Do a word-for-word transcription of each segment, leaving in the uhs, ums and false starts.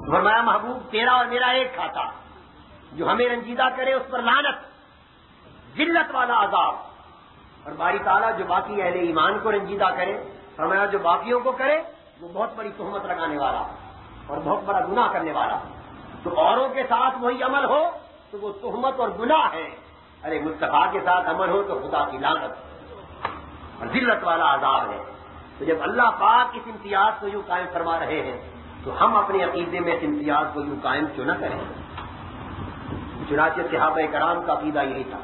فرمایا محبوب تیرا اور میرا ایک کھاتا، جو ہمیں رنجیدہ کرے اس پر لعنت، ذلت والا عذاب، اور باری تعالیٰ جو باقی اہل ایمان کو رنجیدہ کرے، فرمایا جو باقیوں کو کرے وہ بہت بڑی تہمت لگانے والا اور بہت بڑا گناہ کرنے والا۔ تو اوروں کے ساتھ وہی عمل ہو تو وہ تہمت اور گناہ ہے، ارے مصطفیٰ کے ساتھ عمل ہو تو خدا کی لعنت اور ذلت والا عذاب ہے۔ تو جب اللہ پاک اس امتیاز کو یوں قائم فرما رہے ہیں تو ہم اپنے عقیدے میں اس امتیاز کو یوں قائم کیوں نہ کریں؟ چنانچہ صحابہ کرام کا عقیدہ یہی تھا۔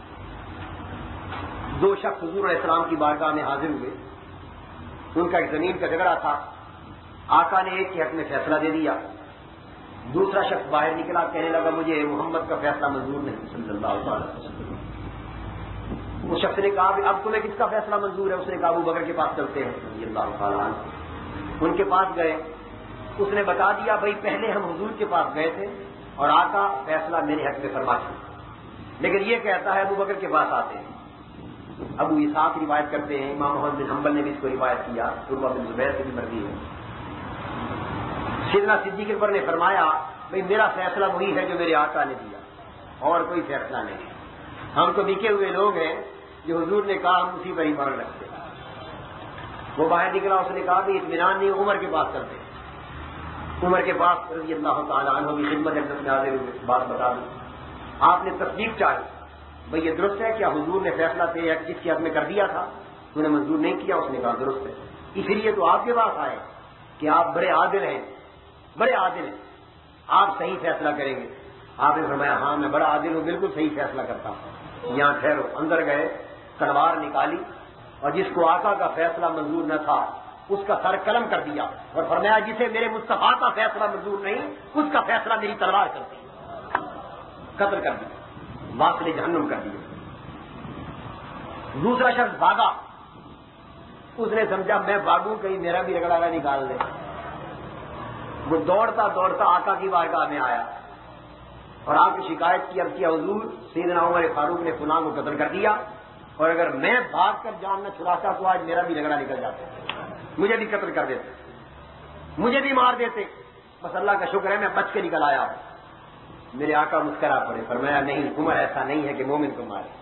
دو شخص حضور علیہ السلام کی بارگاہ میں حاضر ہوئے، ان کا ایک زمین کا جھگڑا تھا، آقا نے ایک کے حق میں فیصلہ دے دیا، دوسرا شخص باہر نکلا کہنے لگا مجھے محمد کا فیصلہ منظور نہیں صلی اللہ علیہ وسلم۔ اس شخص نے کہا اب تمہیں کس کا فیصلہ منظور ہے؟ اس نے کہا ابو بکر کے پاس چلتے ہیں رضی اللہ تعالیٰ عنہ۔ ان کے پاس گئے، اس نے بتا دیا بھائی پہلے ہم حضور کے پاس گئے تھے اور آقا فیصلہ میرے حق میں فرما چکے، لیکن یہ کہتا ہے ابو بکر کے پاس آتے ہیں۔ ابو اسحاق روایت کرتے ہیں، امام محمد بن حنبل نے بھی اس کو روایت کیا، عروہ بن زبیر سے بھی مروی ہے، سیدنا صدیق اکبر نے فرمایا بھائی میرا فیصلہ وہی ہے جو میرے آقا نے دیا اور کوئی فیصلہ نہیں ہے، ہم تو بکے ہوئے لوگ ہیں، جو حضور نے کہا ہم اسی پر ہی مان رکھتے۔ وہ باہر نکلا، اس نے کہا بھی اطمینان نہیں، عمر کے پاس چلتے ہیں۔ عمر کے پاس رضی اللہ تعالیٰ عنہ کی خدمت میں حاضر ہوئے، بات بتا دوں، آپ نے تصدیق چاہی بھئی یہ درست ہے کیا حضور نے فیصلہ تیرے جس کے حق میں کر دیا تھا تو نے منظور نہیں کیا؟ اس نے کہا درست ہے، اسی لیے تو آپ کے پاس آئے کہ آپ بڑے عادل ہیں، بڑے عادل ہیں، آپ صحیح فیصلہ کریں گے۔ آپ نے فرمایا ہاں میں بڑا عادل ہوں، بالکل صحیح فیصلہ کرتا ہوں، یہاں ٹھہرو۔ اندر گئے، تلوار نکالی اور جس کو آقا کا فیصلہ منظور نہ تھا اس کا سر قلم کر دیا اور فرمایا جسے میرے مصطفیٰ کا فیصلہ منظور نہیں اس کا فیصلہ میری تلوار کرتی، قتل کر دیا، واصل جہنم کر دیا۔ دوسرا شخص بھاگا، اس نے سمجھا میں بھاگوں کہیں میرا بھی رگڑا نکال دے، وہ دوڑتا دوڑتا آقا کی بارگاہ میں آیا اور آپ کی شکایت کی، اب کیا حضور سیدنا عمر فاروق نے فلاں کو قتل کر دیا اور اگر میں بھاگ کر جان نہ چھڑاتا تو آج میرا بھی رگڑا نکل جاتا، مجھے بھی قتل کر دیتے، مجھے بھی مار دیتے، بس اللہ کا شکر ہے میں بچ کے نکل آیا ہوں۔ میرے آقا مسکرا پڑے، فرمایا نہیں عمر ایسا نہیں ہے کہ مومن کو مارے،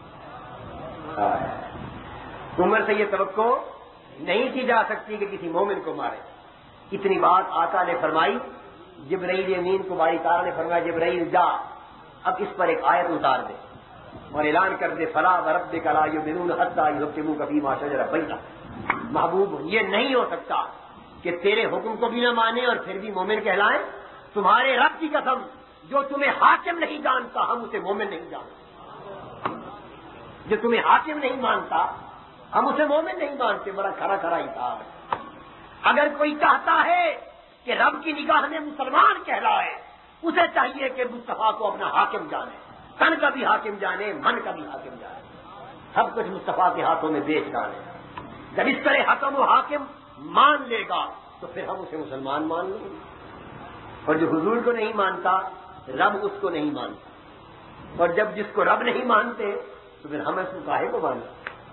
عمر سے یہ توقع نہیں کی جا سکتی کہ کسی مومن کو مارے۔ اتنی بات آقا نے فرمائی، جبرائیل امین کو باری تعالیٰ نے فرمایا جبرائیل جا اب اس پر ایک آیت اتار دے اور اعلان کر دے فلا وربک لا یؤمنون حتی یحکموک فیما شجر بینہم۔ محبوب یہ نہیں ہو سکتا کہ تیرے حکم کو بھی نہ مانے اور پھر بھی مومن کہلائیں، تمہارے رب کی قسم جو تمہیں حاکم نہیں جانتا ہم اسے مومن نہیں جانتے، جو تمہیں حاکم نہیں مانتا ہم اسے مومن نہیں مانتے۔ بڑا کھڑا کھڑا ہی تھا۔ اگر کوئی چاہتا ہے کہ رب کی نگاہ میں مسلمان کہلائے اسے چاہیے کہ مصطفیٰ کو اپنا حاکم جانے، تن کا بھی حاکم جانے، من کا بھی حاکم جانے، سب کچھ مصطفیٰ کے ہاتھوں میں بیچ ڈالے۔ جب اس طرح حکم و حاکم مان لے گا تو پھر ہم اسے مسلمان مان لیں گے، اور جو حضور کو نہیں مانتا رب اس کو نہیں مانتا، اور جب جس کو رب نہیں مانتے تو پھر ہم اس کو کاہے کو مانتے؟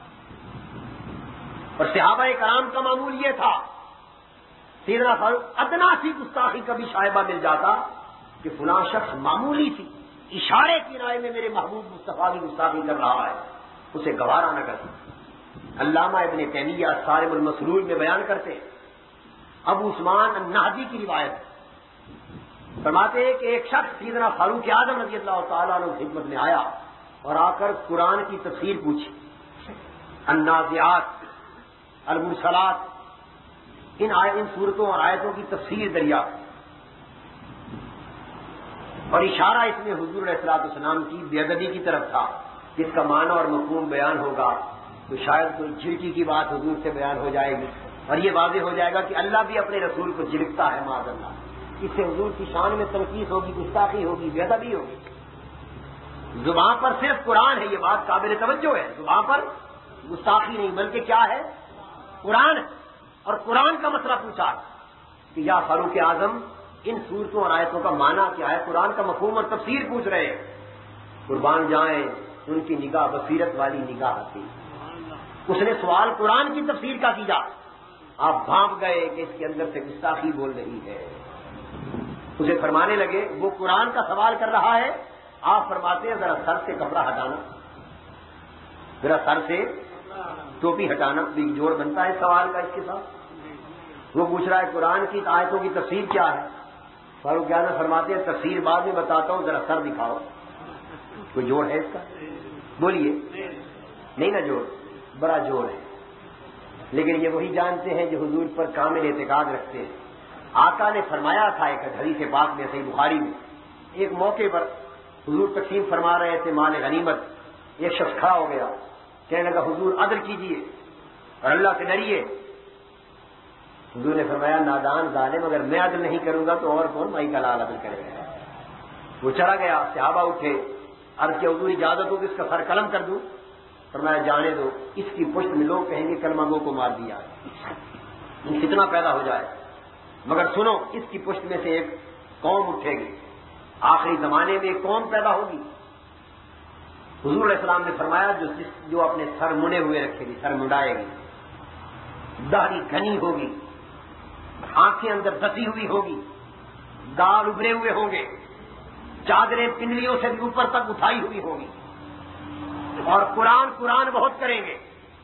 اور صحابہ کرام کا معمول یہ تھا، سیدنا فاروق ادنا سی گستاخی کا بھی شائبہ مل جاتا کہ فلاں شخص معمولی سی اشارے کی رائے میں میرے محبوب مصطفیٰ کی گستاخی کر رہا ہے، اسے گوارا نہ کرتا۔ علامہ ابن تیمیہ صارم المسلول میں بیان کرتے ہیں، ابو عثمان النہدی کی روایت فرماتے ہیں کہ ایک شخص سیدنا فاروق اعظم رضی اللہ تعالیٰ عنہ خدمت میں آیا اور آ کر قرآن کی تفسیر پوچھی، النازعات، المرسلات، ان ان صورتوں اور آیتوں کی تفسیر دریافت، اور اشارہ اس میں حضور علیہ الصلوۃ والسلام کی بے ادبی کی طرف تھا، جس کا معنی اور مفہوم بیان ہوگا تو شاید کوئی جھڑکی کی بات حضور سے بیان ہو جائے گی اور یہ واضح ہو جائے گا کہ اللہ بھی اپنے رسول کو جھڑکتا ہے معاذ اللہ، اس سے حضور کی شان میں تنقیص ہوگی، گستاخی ہوگی، بے ادبی ہوگی۔ زبان پر صرف قرآن ہے، یہ بات قابل توجہ ہے، زبان پر گستاخی نہیں بلکہ کیا ہے، قرآن ہے، اور قرآن کا مسئلہ پوچھا کہ یا فاروق اعظم ان صورتوں اور آیتوں کا معنی کیا ہے، قرآن کا مفہوم اور تفسیر پوچھ رہے ہیں۔ قربان جائیں ان کی نگاہ بصیرت والی نگاہ تھی، اس نے سوال قرآن کی تفسیر کا کیا، آپ بھانپ گئے کہ اس کے اندر سے گستاخی بول رہی ہے۔ اسے فرمانے لگے وہ قرآن کا سوال کر رہا ہے، آپ فرماتے ہیں ذرا سر سے کپڑا ہٹانا، ذرا سر سے ٹوپی ہٹانا، بھی جوڑ بنتا ہے سوال کا اس کے ساتھ۔ وہ پوچھ رہا ہے قرآن کی آیتوں کی تفسیر کیا ہے؟ فاروق اعظم فرماتے ہیں تفسیر بعد میں بتاتا ہوں، ذرا سر دکھاؤ، کوئی جوڑ ہے اس کا؟ بولیے، نہیں نا جوڑ، بڑا جوڑ ہے۔ لیکن یہ وہی جانتے ہیں جو حضور پر کامل اعتقاد رکھتے ہیں۔ آقا نے فرمایا تھا ایک حدیث پاک میں صحیح بخاری میں، ایک موقع پر حضور تقسیم فرما رہے تھے مال غنیمت، ایک شخص کھڑا ہو گیا، کہنے لگا حضور عدل کیجئے اور اللہ سے ڈریے۔ حضور نے فرمایا نادان ظالم، اگر میں عدل نہیں کروں گا تو اور کون مائی کا لال عدل کرے گا؟ وہ چلا گیا، صحابہ اٹھے، عرض کیا حضور اجازت ہو کہ اس کا سر قلم کر دوں؟ فرمایا جانے دو، اس کی پشت میں لوگ کہیں گے کلمہ گو کو مار دیا، فتنہ پیدا ہو جائے، مگر سنو اس کی پشت میں سے ایک قوم اٹھے گی، آخری زمانے میں ایک قوم پیدا ہوگی۔ حضور علیہ السلام نے فرمایا جو جو اپنے سر مڑے ہوئے رکھے گی، سر مڈائے گی، داڑھی گھنی ہوگی، آنکھیں اندر دسی ہوئی ہوگی، دال ابھرے ہوئے ہوں گے، چادریں پنڈلیوں سے بھی اوپر تک اٹھائی ہوئی ہوگی، اور قرآن قرآن بہت کریں گے،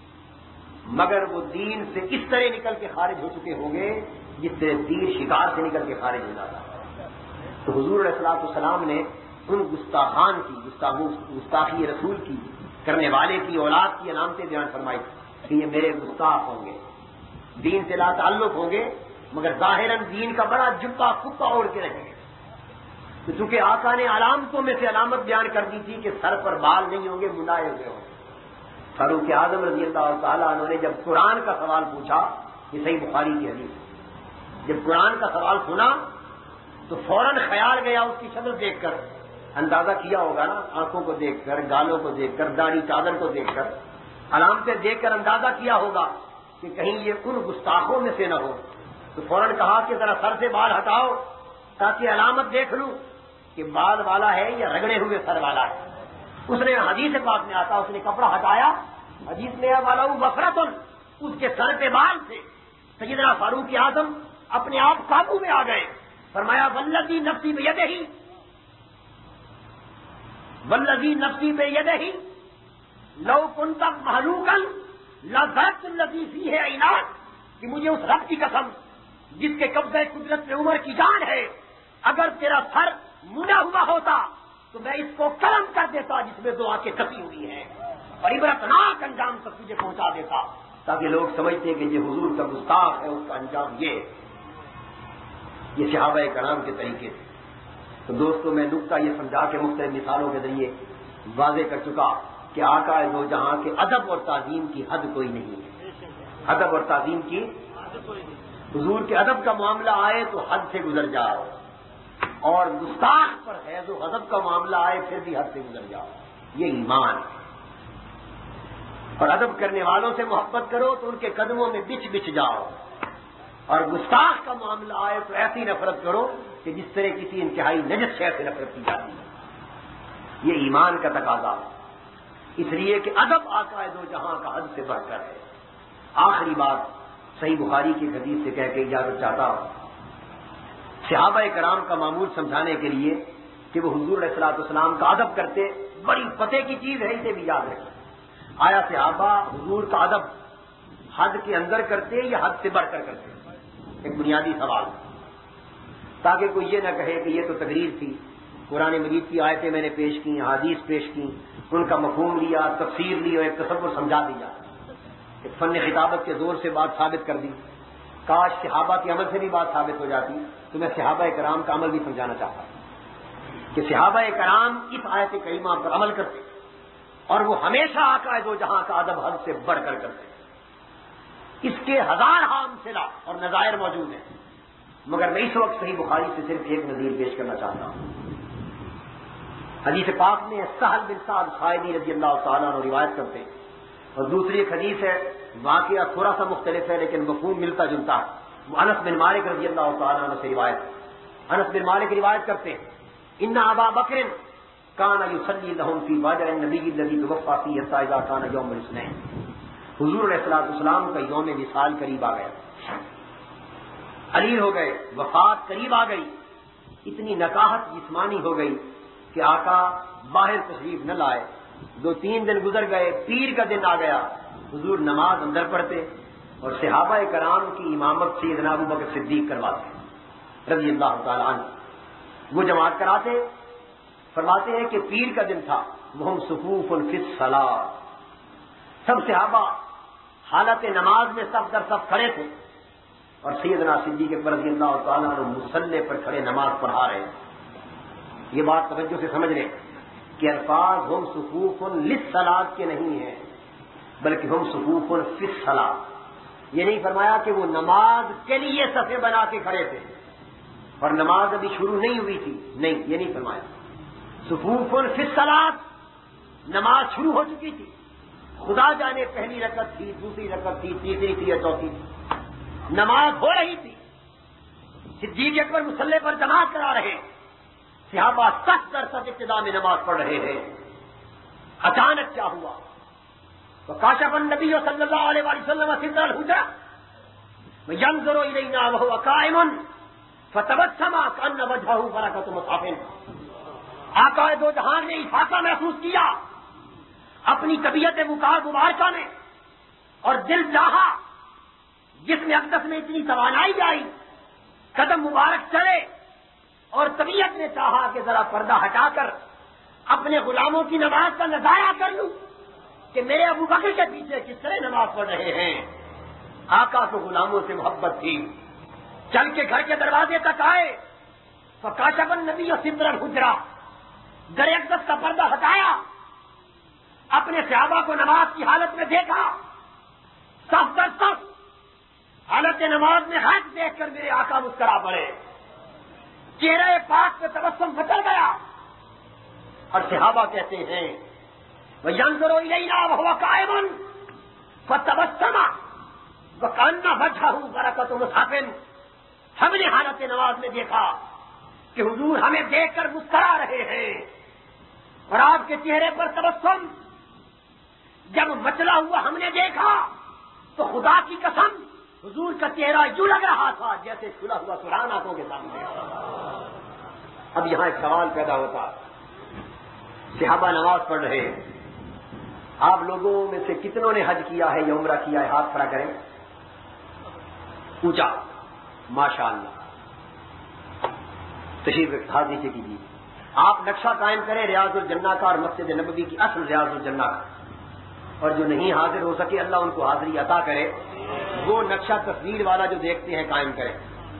مگر وہ دین سے اس طرح نکل کے خارج ہو چکے ہوں گے جس طرح تیر شکار سے نکل کے خارج ہو جاتا ہے۔ تو حضور علیہ الصلوٰۃ والسلام نے ان گستاخان کی گستاخی رسول کی کرنے والے کی اولاد کی علامتیں بیان فرمائی کہ یہ میرے گستاخ ہوں گے، دین سے لا تعلق ہوں گے، مگر ظاہراً دین کا بڑا جبہ کپا اوڑھ کے رہیں گے۔ تو چونکہ آقا نے علامتوں میں سے علامت بیان کر دی تھی کہ سر پر بال نہیں ہوں گے، منڈائے ہوئے ہوں گے۔ فاروق اعظم رضی اللہ تعالیٰ عنہ نے جب قرآن کا سوال پوچھا، یہ صحیح بخاری کی حدیث ہے، جب قرآن کا سوال سنا تو فوراً خیال گیا اس کی شکل دیکھ کر، اندازہ کیا ہوگا نا، آنکھوں کو دیکھ کر، گالوں کو دیکھ کر، داڑھی چادر کو دیکھ کر، علامتیں دیکھ کر اندازہ کیا ہوگا کہ کہیں یہ ان گستاخوں میں سے نہ ہو، تو فوراً کہا کہ ذرا سر سے بال ہٹاؤ تاکہ علامت دیکھ لوں کہ بال والا ہے یا رگڑے ہوئے سر والا ہے۔ اس نے حدیث پاک میں آتا، اس نے کپڑا ہٹایا، حدیث میں والا وفرتن، اس کے سر پہ بال تھے۔ سیدنا فاروق اعظم اپنے آپ قابو میں آ گئے، فرمایا والذی نفسی بیدہ والذی نفسی بیدہ لو کنت محلوقا لضربت الذی فیہ عناد، کہ مجھے اس رب کی قسم جس کے قبضہ قدرت میں عمر کی جان ہے، اگر تیرا سر مڑا ہوا ہوتا تو میں اس کو قلم کر دیتا جس میں دو آنکھیں کسی ہوئی ہیں، اور عبرتناک انجام تک تجھے پہنچا دیتا، تاکہ لوگ سمجھتے کہ یہ حضور کا گستاخ ہے، اس کا انجام یہ یہ صحابہ کرام کے طریقے تھے۔ تو دوستو میں نکتہ یہ سمجھا کے مختلف مثالوں کے ذریعے واضح کر چکا کہ آقا دو جہاں کے ادب اور تعظیم کی حد کوئی نہیں ہے، ادب اور تعظیم کی حضور کے ادب کا معاملہ آئے تو حد سے گزر جاؤ، اور گستاخ پر حیض و غضب کا معاملہ آئے پھر بھی حد سے گزر جاؤ، یہ ایمان ہے۔ اور ادب کرنے والوں سے محبت کرو تو ان کے قدموں میں بچھ بچھ جاؤ، اور گستاخ کا معاملہ آئے تو ایسی نفرت کرو کہ جس طرح کسی انتہائی نجس شے سے نفرت کی جاتی ہے، یہ ایمان کا تقاضا ہے۔ اس لیے کہ ادب آقا دو جہاں کا حد سے بڑھ کر ہے۔ آخری بات صحیح بخاری کی حدیث سے کہہ کے اجازت چاہتا ہوں، صحابہ کرام کا معمول سمجھانے کے لیے کہ وہ حضور علیہ الصلوۃ والسلام کا ادب کرتے، بڑی پتے کی چیز ہے، اسے بھی یاد رکھیں۔ آیا صحابہ حضور کا ادب حد کے اندر کرتے یا حد سے بڑھ کر کرتے؟ ایک بنیادی سوال، تاکہ کوئی یہ نہ کہے کہ یہ تو تقریر تھی، قرآن مجید کی آیتیں میں نے پیش کی، حدیث پیش کی، ان کا مفہوم لیا، تفسیر لی اور ایک تصور سمجھا دیا، ایک فن خطابت کے زور سے بات ثابت کر دی۔ کاش صحابہ کے عمل سے بھی بات ثابت ہو جاتی، تو میں صحابہ کرام کا عمل بھی سمجھانا چاہتا ہوں کہ صحابہ کرام اس آیت کریمہ پر عمل کرتے اور وہ ہمیشہ آقا دو جہاں کا ادب حد سے بڑھ کر کرتے۔ اس کے ہزار ہاں امثلہ اور نظائر موجود ہیں، مگر میں اس وقت صحیح بخاری سے صرف ایک نظیر پیش کرنا چاہتا ہوں۔ حدیث پاک میں سہل بن سعد ساعدی رضی اللہ تعالیٰ عنہ روایت کرتے ہیں، اور دوسری ایک حدیث ہے، واقعہ تھوڑا سا مختلف ہے لیکن مفہوم ملتا جلتا ہے، وہ انس بن مالک رضی اللہ تعالیٰ عنہ سے روایت ہے۔ انس بن مالک روایت کرتے ہیں، ان ابا بکر کان یصلی لهم فی وجع النبی الذی توفی فیہ حتی اذا کان یوم الاثنین، حضور علیہ الصلوۃ والسلام کا یوم وصال قریب آ گیا، علیل ہو گئے، وفات قریب آ گئی، اتنی نکاحت جسمانی ہو گئی کہ آقا باہر تشریف نہ لائے. دو تین دن گزر گئے، پیر کا دن آ گیا، حضور نماز اندر پڑھتے اور صحابہ کرام کی امامت سیدنا ابو بکر صدیق کرواتے رضی اللہ تعالی عنہ. وہ جماعت کراتے. فرماتے ہیں کہ پیر کا دن تھا، وہ صفوف فی الصلاۃ، سب صحابہ حالت نماز میں صف در صف کھڑے تھے اور سیدنا صدیق اکبر رضی اللہ تعالیٰ عنہ مصلی پر کھڑے نماز پڑھا رہے ہیں. یہ بات توجہ سے سمجھ لیں کہ الفاظ ہم صفوف للصلاۃ کے نہیں ہیں، بلکہ ہم صفوف فی الصلاۃ. یہ نہیں فرمایا کہ وہ نماز کے لیے صفیں بنا کے کھڑے تھے اور نماز ابھی شروع نہیں ہوئی تھی، نہیں، یہ نہیں فرمایا. صفوف فی الصلاۃ، نماز شروع ہو چکی تھی، خدا جانے پہلی رکعت تھی، دوسری رکعت تھی، تیسری تھی یا چوتھی تھی، نماز ہو رہی تھی. صدیق اکبر مصلی پر جماعت کرا رہے، صحابہ صف در صف ابتدا میں نماز پڑھ رہے ہیں. اچانک کیا ہوا؟ وکاشف النبی صلی اللہ علیہ وآلہ وسلم ستر الحجرہ ینظر الینا وهو قائم فتبسم کأن وجهه برکۃ مصحف. آقا دو جہان نے افاقہ محسوس کیا اپنی طبیعت مبارکہ میں اور دل چاہا، جسم اقدس میں اتنی توانائی آئی، قدم مبارک چلے اور طبیعت نے چاہا کہ ذرا پردہ ہٹا کر اپنے غلاموں کی نماز کا نظارہ کر لوں کہ میرے ابو بکر کے پیچھے کس طرح نماز پڑھ رہے ہیں. آقا کو غلاموں سے محبت تھی، چل کے گھر کے دروازے تک آئے. فکاشف النبی ستر الحجرہ، در اقدس کا پردہ ہٹایا، اپنے صحابہ کو نماز کی حالت میں دیکھا، صف در صف حالت نماز میں حق دیکھ کر میرے آقا مسکرا پڑے، چہرے پاک پہ تبسم پھٹل گیا اور صحابہ کہتے ہیں وَيَنظُرُ إِلَيْنَا وَهُوَ قَائِمٌ فَتَبَسَّمَ وَكَأَنَّ وَجْهَهُ بَرَكَةُ مُصْحَفٍ. ہم نے حالت نماز میں دیکھا کہ حضور ہمیں دیکھ کر مسکرا رہے ہیں اور آپ کے چہرے پر تبسم جب مچلا ہوا ہم نے دیکھا تو خدا کی قسم حضور کا چہرہ یوں لگ رہا تھا جیسے کھلا ہوا قرآن آنکھوں کے سامنے. اب یہاں ایک سوال پیدا ہوتا، صحابہ نماز پڑھ رہے ہیں، آپ لوگوں میں سے کتنوں نے حج کیا ہے یا عمرہ کیا ہے؟ ہاتھ کھڑا کریں، اونچا، ماشاء اللہ. تشریف حاضری سے کیجیے. آپ نقشہ قائم کریں ریاض الجنہ کا اور مسجد نبوی کی اصل ریاض الجنہ کا، اور جو نہیں حاضر ہو سکے اللہ ان کو حاضری عطا کرے، وہ نقشہ تصویر والا جو دیکھتے ہیں قائم کریں.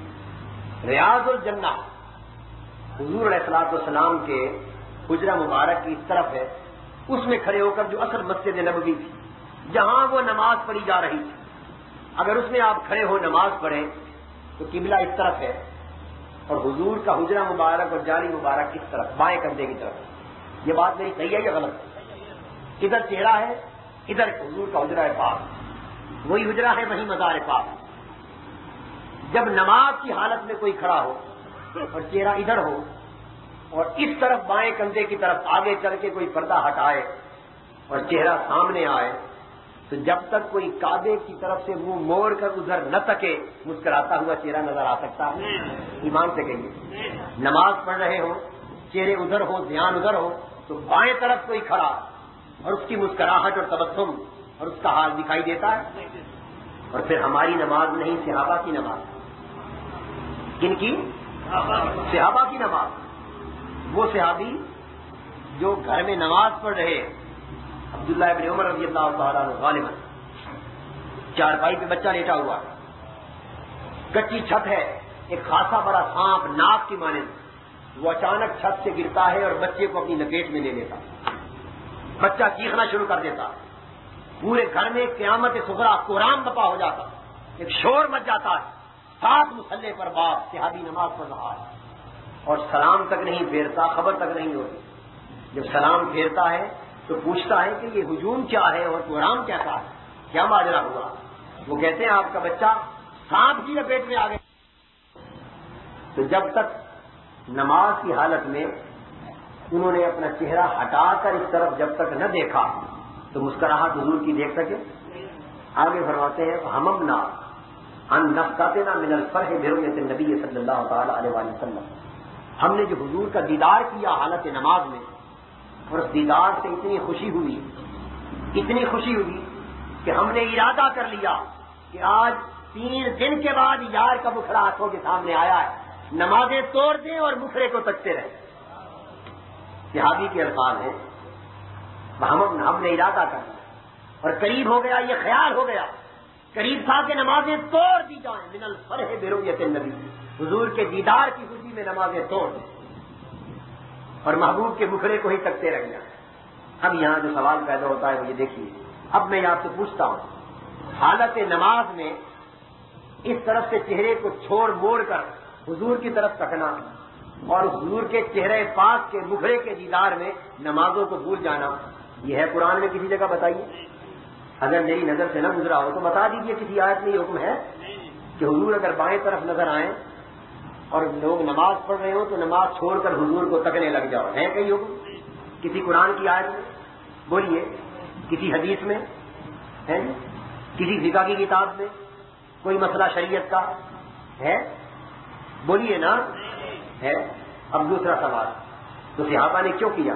ریاض الجنہ حضور علیہ الصلوۃ والسلام کے حجرہ مبارک کی اس طرف ہے، اس میں کھڑے ہو کر جو اصل مسجد نبوی تھی جہاں وہ نماز پڑھی جا رہی تھی، اگر اس میں آپ کھڑے ہو نماز پڑھیں تو قبلہ اس طرف ہے اور حضور کا حجرہ مبارک اور جاری مبارک کس طرف؟ بائیں کندھے کی طرف. یہ بات میری صحیح ہے یا غلط؟ ادھر چہرہ ہے، ادھر حضور کا حجرہ پاک، وہی حجرہ ہے وہی مزار پاک. جب نماز کی حالت میں کوئی کھڑا ہو اور چہرہ ادھر ہو اور اس طرف بائیں کندھے کی طرف آگے چل کے کوئی پردہ ہٹائے اور چہرہ سامنے آئے تو جب تک کوئی کعبے کی طرف سے منہ موڑ کر ادھر نہ تکے مسکراتا ہوا چہرہ نظر آ سکتا ہے؟ ایمان سے کہیے. نماز پڑھ رہے ہو، چہرے ادھر ہو، دھیان ادھر ہو تو بائیں طرف کوئی کھڑا اور اس کی مسکراہٹ اور تبسم اور اس کا حال دکھائی دیتا ہے. اور پھر ہماری نماز نہیں، صحابہ کی نماز. کن کی؟ صحابہ کی نماز. وہ صحابی جو گھر میں نماز پڑھ رہے ہیں، عبداللہ ابن عمر رضی اللہ تعالیٰ عنہ غالباً چارپائی پہ بچہ لیٹا ہوا ہے، کچی چھت ہے، ایک خاصا بڑا سانپ ناک کی مانند وہ اچانک چھت سے گرتا ہے اور بچے کو اپنی لپیٹ میں لے لیتا، بچہ چیخنا شروع کر دیتا، پورے گھر میں قیامت صغریٰ کوہرام بپا ہو جاتا، ایک شور مچ جاتا ہے، ساتھ مسلح پر باپ صحابی نماز پڑھ رہا ہے اور سلام تک نہیں پھیرتا، خبر تک نہیں ہوتی. جب سلام پھیرتا ہے تو پوچھتا ہے کہ یہ ہجوم کیا ہے اور کوہرام کیسا ہے، کیا ماجرا ہوا؟ وہ کہتے ہیں آپ کا بچہ سانپ کی لپیٹ میں آ گیا. تو جب تک نماز کی حالت میں انہوں نے اپنا چہرہ ہٹا کر اس طرف جب تک نہ دیکھا تو مسکراہٹ حضور کی دیکھ سکے. آگے فرماتے ہیں ہممنا ان نفقاتنا من الفرح برؤیت النبی صلی اللہ تعالی علیہ وآلہ وسلم. ہم نے جو حضور کا دیدار کیا حالت نماز میں، اور اس دیدار سے اتنی خوشی ہوئی اتنی خوشی ہوئی کہ ہم نے ارادہ کر لیا کہ آج تین دن کے بعد یار کا مکھڑا آنکھوں کے سامنے آیا ہے، نمازیں توڑ دیں اور مکھڑے کو تکتے رہیں۔ صحابی کے الفاظ ہیں، ہم ہم نے ارادہ کر لیا اور قریب ہو گیا، یہ خیال ہو گیا، قریب تھا کہ نمازیں توڑ دی جائیں، من الفرح برؤیت النبی، حضور کے دیدار کی خوشی میں نمازیں توڑ دیں اور محبوب کے مکھڑے کو ہی تکتے رہ جائیں۔ اب یہاں جو سوال پیدا ہوتا ہے وہ یہ دیکھیے، اب میں آپ سے پوچھتا ہوں، حالت نماز میں اس طرف سے چہرے کو چھوڑ موڑ کر حضور کی طرف تکنا اور حضور کے چہرے پاک کے مکھڑے کے دیدار میں نمازوں کو بھول جانا، یہ ہے قرآن میں کسی جگہ؟ بتائیے، اگر میری نظر سے نہ گزرا ہو تو بتا دیجیے کسی آیت میں یہ حکم ہے کہ حضور اگر بائیں طرف نظر آئیں اور لوگ نماز پڑھ رہے ہوں تو نماز چھوڑ کر حضور کو تکنے لگ جاؤ؟ ہے کئی حکم کسی قرآن کی آیت میں؟ بولیے، کسی حدیث میں ہے؟ کسی فقہ کی کتاب میں کوئی مسئلہ شریعت کا ہے؟ بولیے نا، ہے؟ اب دوسرا سوال، تو صحابہ نے کیوں کیا؟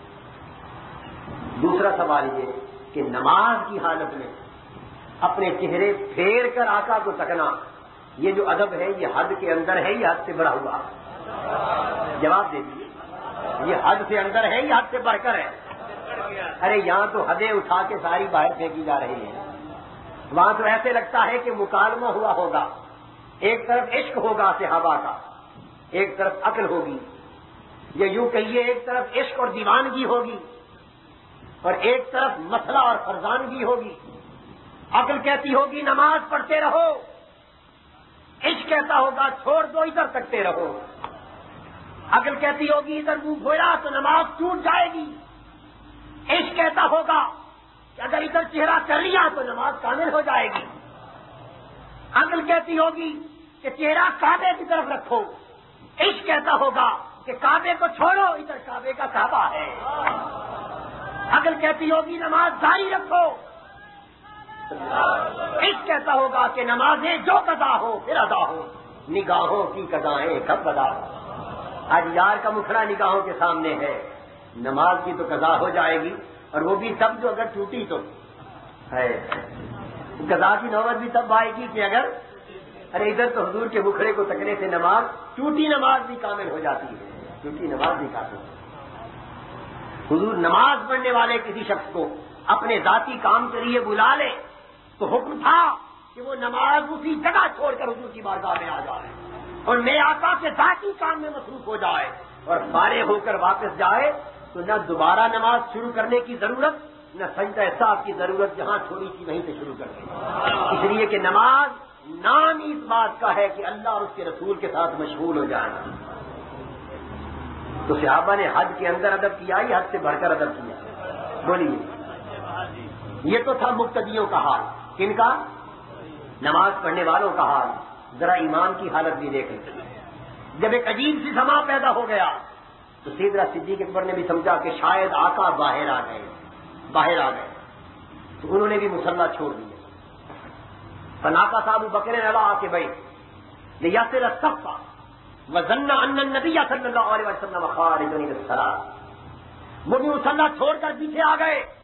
دوسرا سوال یہ کہ نماز کی حالت میں اپنے چہرے پھیر کر آقا کو تکنا، یہ جو ادب ہے یہ حد کے اندر ہے یا حد سے بڑھا ہوا؟ جواب دے دیجیے، یہ حد سے اندر ہے یا حد سے بڑھ کر ہے؟ ارے یہاں تو حدیں اٹھا کے ساری باہر پھینکی جا رہی ہیں، وہاں تو ایسے لگتا ہے کہ مکالمہ ہوا ہوگا، ایک طرف عشق ہوگا صحابہ کا، ایک طرف عقل ہوگی، یا یوں کہیے ایک طرف عشق اور دیوانگی ہوگی اور ایک طرف مسئلہ اور فرزانگی ہوگی۔ عقل کہتی ہوگی نماز پڑھتے رہو، عشق کہتا ہوگا چھوڑ دو ادھر تکتے رہو۔ عقل کہتی ہوگی ادھر منہ پھیرا تو نماز ٹوٹ جائے گی، عشق کہتا ہوگا کہ اگر ادھر چہرہ کر لیا تو نماز کامل ہو جائے گی۔ عقل کہتی ہوگی کہ چہرہ کعبے کی طرف رکھو، عشق کہتا ہوگا کہ کعبے کو چھوڑو ادھر کعبے کا کعبہ ہے۔ عقل کہتی ہوگی نماز جاری رکھو، عشق کہتا ہوگا کہ نمازیں جو قضا ہو پھر ادا ہو، نگاہوں کی قضائیں کب ادا ہو۔ آج یار کا مکھڑا نگاہوں کے سامنے ہے، نماز کی تو قضا ہو جائے گی، اور وہ بھی تب جو اگر ٹوٹی تو ہے، قضا کی نوبت بھی تب آئے گی کہ اگر، ارے ادھر تو حضور کے مکھڑے کو تکنے سے نماز، ٹوٹی نماز بھی کامل ہو جاتی ہے، ٹوٹی نماز بھی کامل ہو۔ حضور نماز پڑھنے والے کسی شخص کو اپنے ذاتی کام کے لیے بلا لے تو حکم تھا کہ وہ نماز اسی جگہ چھوڑ کر حضور کی بارگاہ میں آ جائے اور میں آقا کے ذاتی کام میں مصروف ہو جائے اور فارغ ہو کر واپس جائے، تو نہ دوبارہ نماز شروع کرنے کی ضرورت، نہ سجدہ صاحب کی ضرورت، جہاں چھوڑی تھی وہیں سے شروع کر دیں، اس لیے کہ نماز نام اس بات کا ہے کہ اللہ اور اس کے رسول کے ساتھ مشغول ہو جانا۔ تو صحابہ نے حد کے اندر ادب کیا یا حد سے بڑھ کر ادب کیا؟ بولیے، یہ تو تھا مقتدیوں کا حال، کن کا؟ نماز پڑھنے والوں کا حال۔ ذرا ایمان کی حالت بھی دیکھ لیں، جب ایک عجیب سی سما پیدا ہو گیا تو سیدنا صدیق اکبر نے بھی سمجھا کہ شاید آقا باہر آ گئے باہر آ گئے تو انہوں نے بھی مصلی چھوڑ دیا۔ فناقہ صاحب بکر علا آ کے بیٹھ لیاسر الصف وظن ان النبی صلی اللہ علیہ وسلم خارج الى الصلاۃ، وہ بھی مصلی چھوڑ کر پیچھے آ گئے